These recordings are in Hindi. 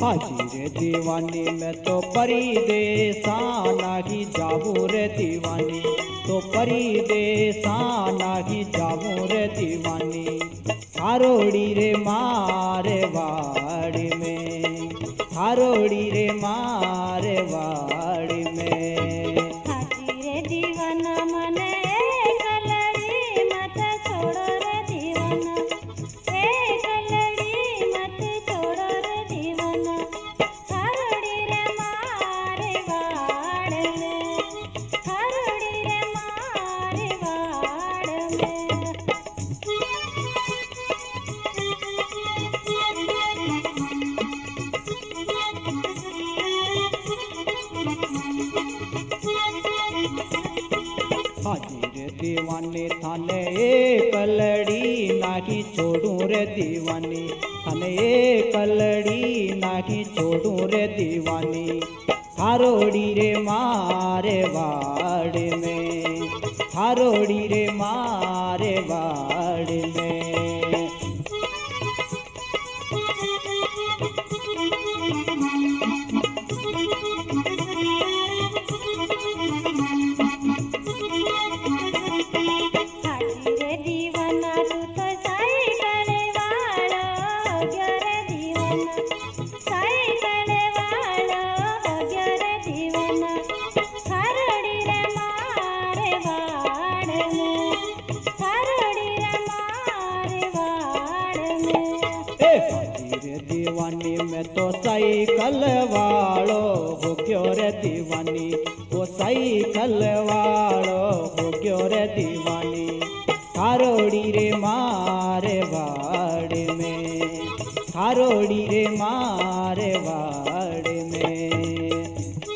हाजी रे दीवानी मैं तो परिदेशा नाही जाऊं रे दीवानी, तो परिदेशा नाही जाऊं रे दीवानी। हारोड़ी रे मारे वाड़ी में, हारोड़ी रे मारे वाड़ी में। हाजी रे दीवाना मने कलड़ी मत छोड़ो रे दीवाना, ए कलड़ी मत छोड़ो रे दीवाना। हारोड़ी रे मारे वाड़ में, हारोड़ी रे मारे वाड़ में। हाजी रे दीवानी थाने एक लड़ी नाही छोड़ू रे दीवानी, थाने एक लड़ी नाही छोड़ू रे दीवानी। हारोड़ी रे मारे वाड़ में, हारोड़ी रे मारे वाड़ में। हाजी रे दीवाना तू तो साइकिल वाला हो गया रे दीवाना, साइकिल वाला हो गया रे दीवाना। हारोड़ी रे मारे वाड़ में, हारोड़ी रे मारे वाड़ में। ए हाजी रे दीवानी मैं तो साइकिल वालो हो गयो रे दीवानी, वो साइकिल वालो हो गयो रे दीवानी। हारोड़ी रे मारे वाड़ में, हारोड़ी रे मारे वाड़ में।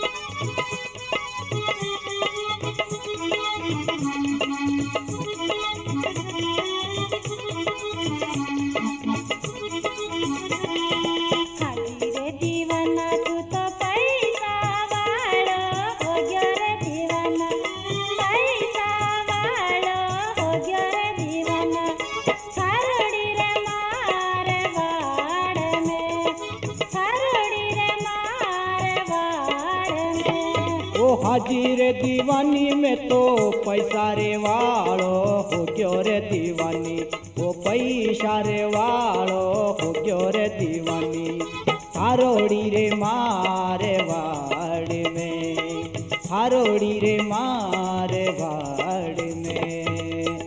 हाजी रे दीवाना तू तो पैसा वाला हो गया रे दीवाना, पैसा वाला हो गया रे दीवाना। हारोड़ी रे मारे वाड़ में, हारोड़ी रे मारे वाड़ में। ओ हाजी रे दीवानी में तो पैसा रे वालो हो गयो रे दीवानी, वो पैसा रे वालो हो गयो रे दीवानी। हारोड़ी रे मारे वाड़ में, हारोड़ी रे मारे वाड़ में।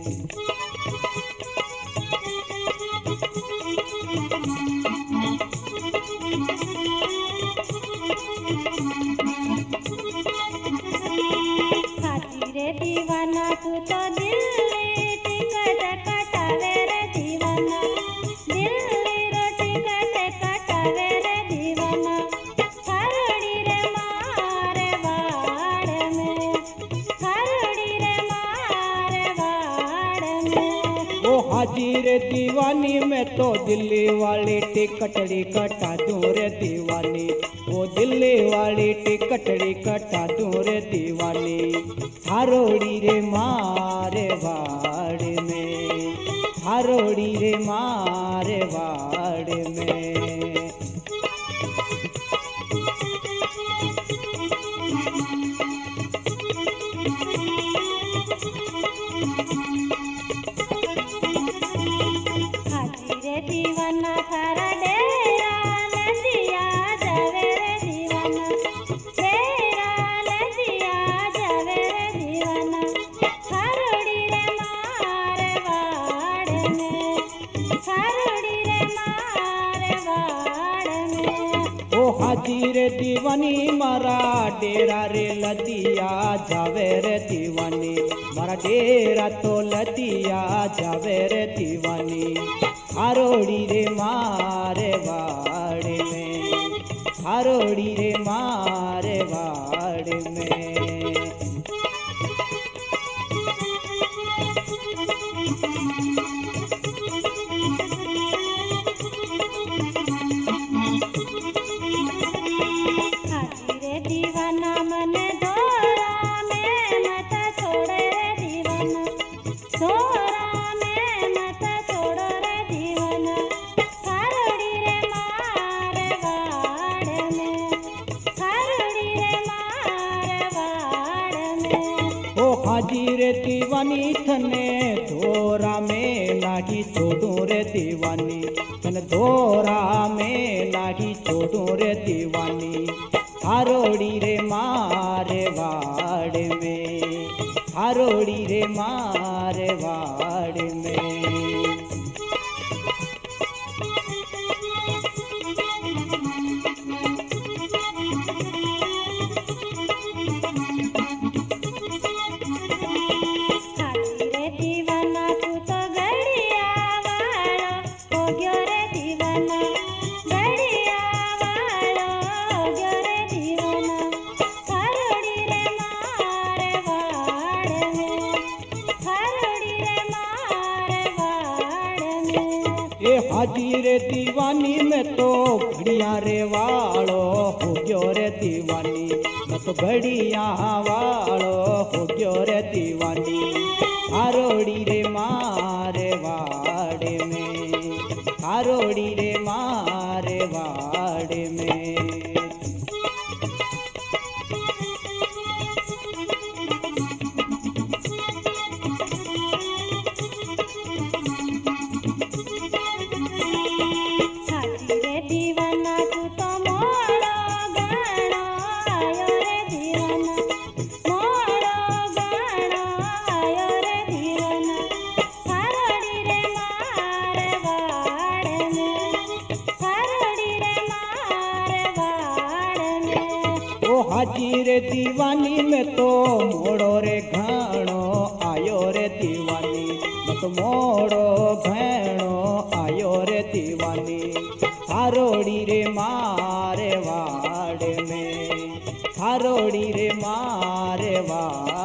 हाजी रे दीवाना तू तो दिल्ली टिकट कटावे रे दीवाना, दिल्ली रो टिकट कटावे रे दीवाना। हारोड़ी रे मारे वाड़ में, हारोड़ी रे मारे वाड़ में। ओ हाजी रे दीवानी में तो दिल्ली वाली टिकटड़ी कटा दूं रे दीवानी, वो दिल्ली वाली टिकटड़ी कटा दूं रे दीवानी। हारोड़ी रे मारे वाड़ में, हारोड़ी रे मारे वाड़ में। हाजी रे दीवाना थारा डेरा नदिया जावे रे दीवाना, डेरा नदिया जावे रे दीवाना। हारोड़ी रे मारे वाड़ में, हारोड़ी रे मारे वाड़ में। ओ हाजी रे दीवानी मारा डेरा रे लदिया जावे रे दीवानी, मारा डेरा तो लदिया जावे रे दीवानी। हारोड़ी रे मारे वाड़ में, हारोड़ी रे मारे वाड़ में। हाजी रे दीवाना मन धोरा में मत छोड़े रे दीवाना, धोरा में मत छोड़ो रे दीवाना। हारोड़ी रे मारे वाड़ हाजी रे दीवानी थने धोरा में नागी छोड़ू रे दीवानी थने धोरा में नागी छोड़ू रे दीवानी हारोड़ी रे मारे वाड़ में हारोड़ी रे मारे वाड़ में हाजी रे दीवाना तू तो गड़िया वालो हो गयो रे दीवाना गड़िया वालो हो गयो रे दीवाना हारोड़ी रे मारे वाड़ में हारोड़ी रे मारे वाड़ में ए हाजी रे दीवानी में तो घड़िया रे वालो हो गयो रे दीवानी मैं तो घड़िया वालो हो गयो रे दीवानी हारोड़ी रे मारे वाड़ में हारोड़ी रे मारे वाड़ में हाजी रे दीवाना तू तो मोड़ो गाणो आयो रे दीवाना मोड़ो गाणो आयो रे दीवाना हारोड़ी रे मारे वाड़ में हारोड़ी रे मारे वाड़ में ओ हाजी रे दीवानी में तो मोड़ो रे घाणो आयो रे दीवानी मैं तो मोड़ो घाणो आयो रे दीवानी हारोड़ी रे मारे वाड़ में हारोड़ी रे मारे वाड़